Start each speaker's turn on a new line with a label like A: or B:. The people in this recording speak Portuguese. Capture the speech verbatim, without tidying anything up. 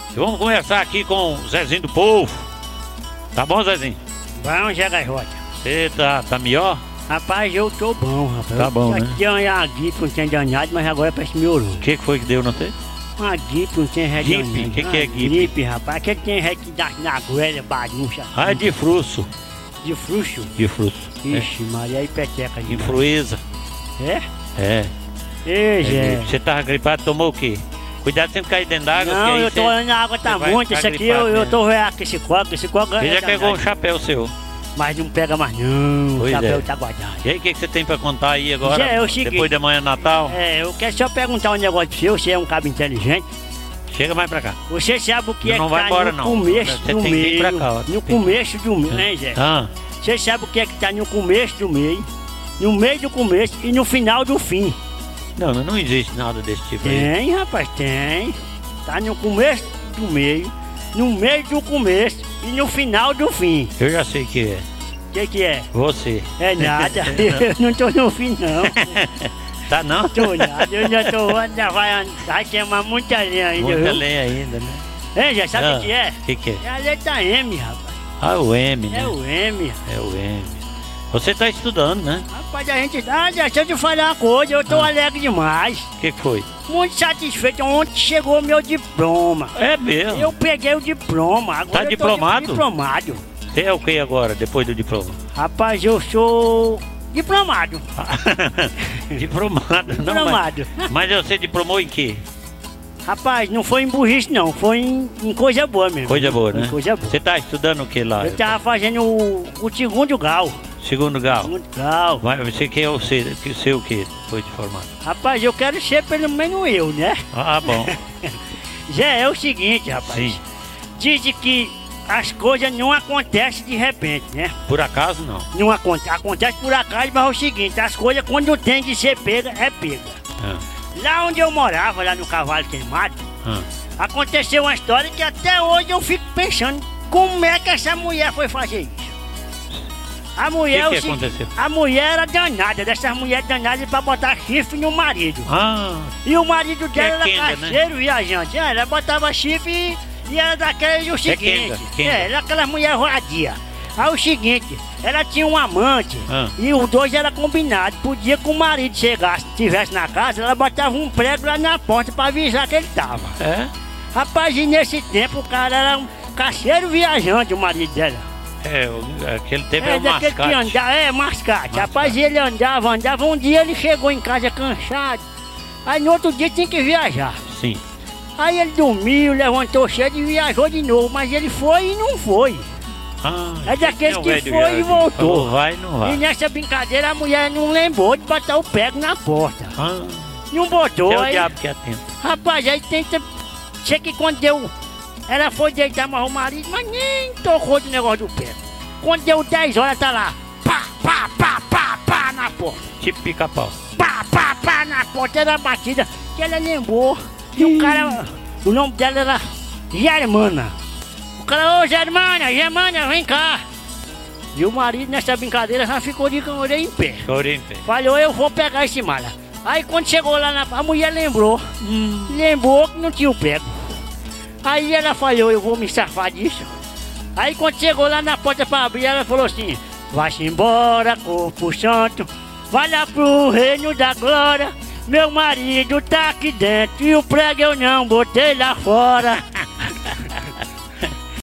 A: Vamos conversar aqui com o Zezinho do Povo. Tá bom, Zezinho?
B: Bom, Zé Gaivota.
A: Você tá, tá melhor?
B: Rapaz, eu tô bom, rapaz.
A: Tá bom,
B: eu
A: né?
B: tinha uma gripe, não tinha danado, mas agora parece que melhorou.
A: O que que foi que deu, não sei?
B: Uma gripe, não tinha redanhado.
A: Gripe? O que que é gripe?
B: Gripe, rapaz. Aquele tem ré que dá na goela, bagunça.
A: Ah, é de fruço.
B: De fruxo?
A: De fruço.
B: Ixi, Maria, aí peteca.
A: É. Influenza.
B: É?
A: É.
B: Ei,
A: É
B: Zé.
A: gripe. Você tava gripado, tomou o quê? Cuidado sem cair dentro d'água.
B: Não, eu tô olhando, a água tá muito. Isso aqui eu, eu tô vendo com esse copo, esse copo
A: Você já pegou um chapéu seu.
B: Mas não pega mais não,
A: Pois
B: o chapéu
A: é.
B: tá guardado.
A: E aí, o que que você tem pra contar aí agora?
B: Zé, é o seguinte.
A: Depois da manhã Natal?
B: É, eu quero só perguntar um negócio pra você, você é um cabo inteligente.
A: Chega mais pra cá.
B: Você sabe o que
A: Não,
B: é
A: não
B: que
A: vai
B: tá
A: embora,
B: no
A: não.
B: começo
A: Você
B: do
A: tem que vir
B: meio,
A: pra cá, ó.
B: no
A: Tem-
B: começo do meio, né, Zé?
A: Ah,
B: Você sabe o que é que tá no começo do meio, no meio do começo e no final do fim.
A: não, não existe nada desse tipo aí.
B: Tem, rapaz, tem. Tá no começo do meio, no meio do começo e no final do fim.
A: Eu já sei que é.
B: O que que é?
A: Você.
B: É nada, eu não tô no fim não.
A: Tá não?
B: Tô nada, eu já tô, ainda vai, vai queimar muita lenha ainda,
A: Muita
B: viu?
A: lenha ainda, né?
B: Hein, já sabe o
A: Ah,
B: que é?
A: O que que é?
B: É a letra M, rapaz.
A: Ah, o M, né?
B: É o M.
A: É o M. Você tá estudando, né?
B: Rapaz, a gente dá, deixa eu te falar uma coisa, eu tô
A: Ah.
B: alegre demais.
A: O que que foi?
B: Muito satisfeito, ontem chegou meu diploma.
A: É mesmo?
B: Eu peguei o diploma, agora
A: Tá
B: eu tô
A: diplomado?
B: diplomado.
A: Você é o que agora, depois do diploma?
B: Rapaz, eu sou diplomado.
A: Diplomado. Não,
B: Diplomado.
A: mas, mas você diplomou em quê?
B: Rapaz, não foi em burrice não, foi em, em coisa boa mesmo.
A: Coisa boa, né?
B: Em coisa boa.
A: Você tá estudando o que lá?
B: Eu tava fazendo o, o segundo grau.
A: Segundo grau.
B: Segundo grau.
A: Mas você quer o ser, que ser o quê depois de formado?
B: Rapaz, eu quero ser pelo menos eu, né?
A: Ah, bom.
B: Zé, é o seguinte, rapaz.
A: Sim.
B: Dizem que as coisas não acontecem de repente, né?
A: Por acaso, não.
B: Não acontece, acontece por acaso, mas é o seguinte, as coisas quando tem de ser pega, é pega.
A: Ah,
B: Lá onde eu morava, lá no Cavalo Queimado,
A: ah.
B: aconteceu uma história que até hoje eu fico pensando como é que essa mulher foi fazer isso. A mulher,
A: Que que
B: o seguinte,
A: aconteceu?
B: a mulher era danada, dessas mulheres danadas pra botar chifre no marido.
A: Ah,
B: E o marido
A: Que é
B: dela era
A: quenga, né?
B: caseiro viajante. É, ela botava chifre e, e era daquele o seguinte.
A: quenga, quenga.
B: É, era aquela mulher vadia. Aí o seguinte, ela tinha um amante
A: Ah.
B: e os dois eram combinados. Podia que o marido chegasse, estivesse na casa, ela botava um prego lá na porta pra avisar que ele tava.
A: é?
B: Rapaz, e nesse tempo o cara era um caseiro viajante, o marido dela.
A: É, o- aquele tempo é,
B: É,
A: o
B: daquele que
A: mascate.
B: andava, é, mascate.
A: Mascate.
B: Rapaz, e ele andava, andava. Um dia ele chegou em casa cansado. Aí no outro dia tinha que viajar.
A: Sim.
B: Aí ele dormiu, levantou cedo e viajou de novo, mas ele foi e não foi.
A: Ah,
B: É daquele
A: tem um
B: que
A: velho
B: foi
A: viagem.
B: e voltou.
A: Falou, vai, não
B: E
A: vai.
B: nessa brincadeira a mulher não lembrou de botar o prego na porta.
A: Ah,
B: Não botou,
A: é o
B: aí,
A: diabo que atenta.
B: rapaz, aí tenta. Sei que quando deu. Ela foi deitar mais o marido, mas nem tocou do negócio do prego. Quando deu dez horas, tá lá. Pá, pá, pá, pá, pá na porta.
A: Tipo pica-pau.
B: Pá, pá, pá na porta, era batida. Que ela lembrou. E o cara. O nome dela era Germana. O cara, ô Germana, Germana, vem cá. E o marido nessa brincadeira já ficou de orelha em pé.
A: Chorei em pé.
B: Falou, eu vou pegar esse mala. Aí quando chegou lá na. A mulher lembrou. Lembrou que não tinha o pego. Aí ela falou, eu vou me safar disso. Aí quando chegou lá na porta pra abrir, ela falou assim: vai-se embora, corpo santo, vai lá pro reino da glória. Meu marido tá aqui dentro e o prego eu não botei lá fora.